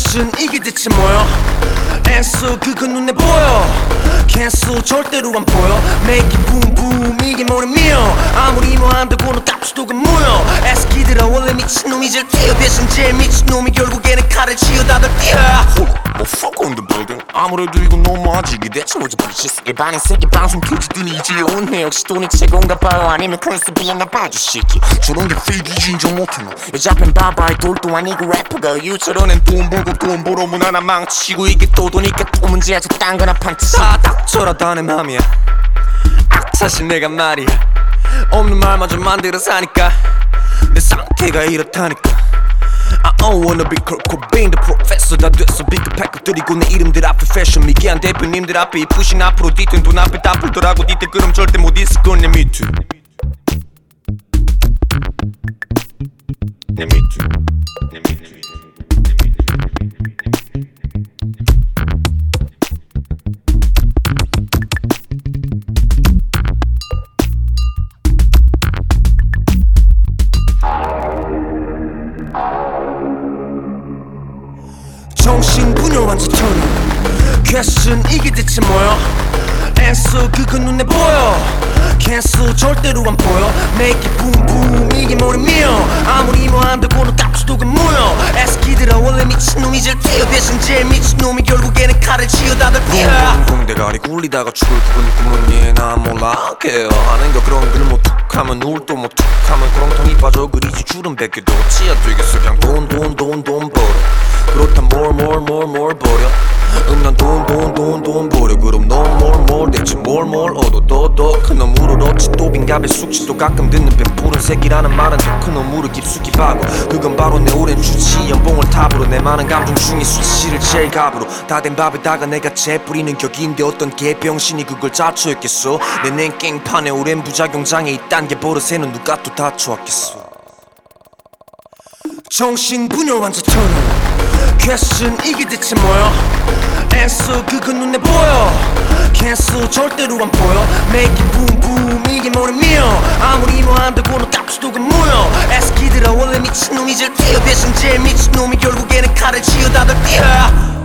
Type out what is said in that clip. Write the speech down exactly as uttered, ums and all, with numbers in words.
퀘스천 이게 대체 뭐야? 앤서 그건 눈에 보여. 캔슬 절대로 안 보여. Make it boom boom 이게 뭐냐며. 아무리 뭐 한다고는 깝수도가 무여. 에스키들아 원래 미친놈이 제일 튀어. 대신 제일 미친놈이 결국에는 칼을 치어 다들 뛰어. 뭐 fuck on the building. 아무래도 이건 너무하지. 이게 대체 뭐지? 불시스게 반에 세게 방송 켜지더니 이제 오네. 역시 돈이 최고인가 봐요. 아니면 컨셉이었나 봐주 새끼. 저런 게 필기지 인정 못해 너. 여자 팬 바바의 돌도 아니고 래퍼가 이유처럼은 돈 벌고 돈 벌어문 하나 망치고 이게 또 도니까 또 문제야. 저 딴 거나 판치. 다 닥쳐라 다내 맘이야. 사실 내가 말이야 없는 말마저 만들어 사니까 내 상태가 이렇다니까. I don't wanna be Kurt Cobain the professor. 다 됐어 비급할 것들이고 내 이름들 앞에 패션 미개한 대표님들 앞에 이 푸신 앞으로 뒤뜬 돈 앞에 다 풀더라고. 니들 그럼 절대 못 있을 건 내 미투 내 미투 내 미투 정신분열 완전 터널. 퀘스천 이게 대체 뭐야? 앤서 그건 눈에 보여. 캔슬 절대로 안 보여. Make it boom boom 이게 뭐냐며. 아무리 뭐 한다고는 깝수도가 무여. 에스키들아 원래 미친놈이 제일 튀어. 대신 제일 미친놈이 결국에는 칼을 치어 다들 뛰어. 붕붕 대가리 굴리다가 죽을 그건 꿈은 얘난 몰라 깨요 하는 거 그런 그는 뭐 툭하면 우울 또 뭐 툭하면 구렁텅이 빠져 그리지 줄은 뺏겨도 어찌야 되겠어. 그냥 돈 돈 돈 돈 벌어. 그렇단 뭘 뭘 뭘 뭘 버려. 음 난 돈 돈 돈 돈 버려. 그럼 넌 뭘 뭘 대체 뭘 뭘 얻어. 더더 큰 놈으로 얻지 또 빈갑에 숙지 또 가끔 듣는 백푸른 색이라는 말은 더 큰 놈으로 깊숙이 박어. 그건 바로 내 오랜 주치 연봉을 탑으로 내 많은 감정 중에 수치를 제일 갑으로 다 된 밥에다가 내가 재 뿌리는 격인데 어떤 개병신이 그걸 자초했겠어. 내 냉깽판에 오랜 부작용장애 이딴 게 버릇에는 누가 또 다쳐왔겠어. 정신분열 완전 터널. 퀘스천 이게 대체 뭐야? 앤서 그건 눈에 보여. 캔슬 절대로 안 보여. Make it boom boom 이게 뭐냐며. 아무리 뭐 한다고는 깝수도가 무여. 에스키들아 원래 미친놈이 제일 튀어. 대신 제일 미친놈이 결국에는 칼을 치어 다들 뛰어.